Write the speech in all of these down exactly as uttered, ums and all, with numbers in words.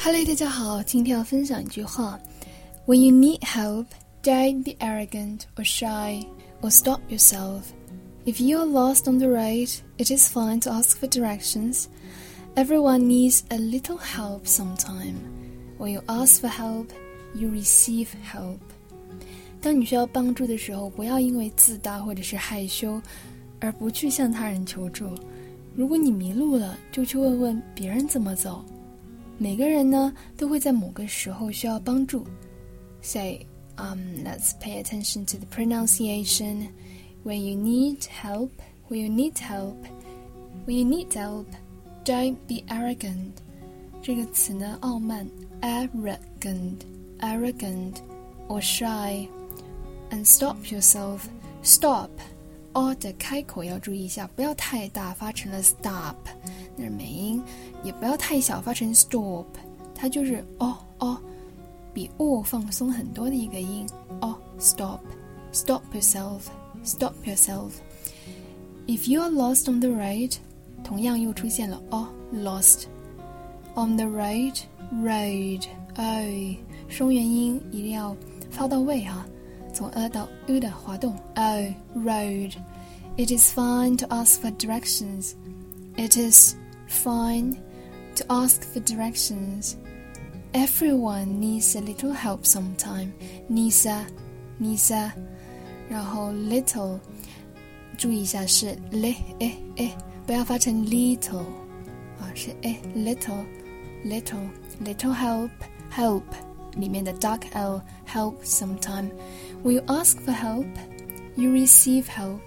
Hello， 大家好，今天要分享一句话 When you need help, don't be arrogant or shy or stop yourself. If you are lost on the road, it is fine to ask for directions. Everyone needs a little help sometime. When you ask for help, you receive help. 当你需要帮助的时候，不要因为自大或者是害羞而不去向他人求助。如果你迷路了，就去问问别人怎么走。每个人呢都会在某个时候需要帮助。So, um, let's pay attention to the pronunciation. When you need help, when you need help, when you need help, don't be arrogant. 这个词呢，傲慢 arrogant, arrogant, or shy. And stop yourself. Stop. O 的开口要注意一下，不要太大发成了 stop， 那是美音，也不要太小发成 stop， 它就是哦哦，比 o 放松很多的一个音。哦 stop stop yourself stop yourself If you are lost on the road， 同样又出现了哦 lost on the road road o 双元音一定要发到位哈，从 a 到 u 的滑动 o road It is fine to ask for directions. It is fine to ask for directions. Everyone needs a little help sometime. Needs a, needs a 然后 little 注意一下是 li, eh, eh 不要发成 little 啊，是 eh, little, little, little help, help 里面的 dark L help sometime. When you ask for help, you receive help.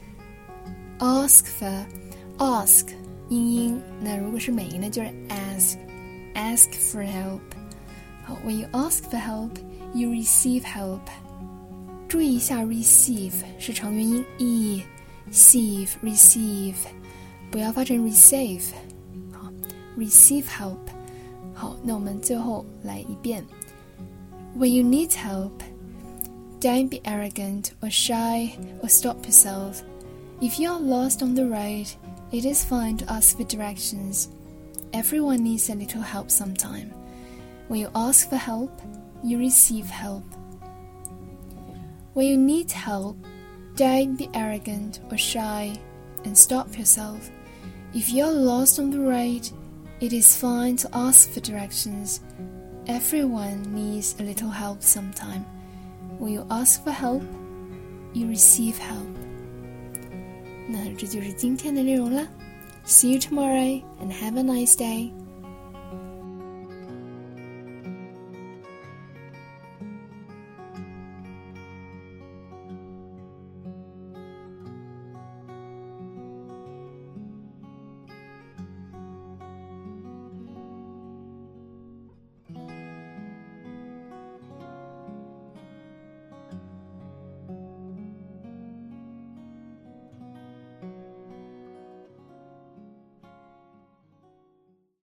Ask for ask 音音，那如果是美音呢，就是 ask ask for help. 好 When you ask for help, you receive help. 注意一下 receive 是长元音 e receive receive 不要发成 receive. 好 receive help. 好，那我们最后来一遍 When you need help, don't be arrogant or shy or stop yourself.If you are lost on the road, it is fine to ask for directions. Everyone needs a little help sometime. When you ask for help, you receive help. When you need help, don't be arrogant or shy and stop yourself. If you are lost on the road, it is fine to ask for directions. Everyone needs a little help sometime. When you ask for help, you receive help.那这就是今天的内容了。See you tomorrow and have a nice day.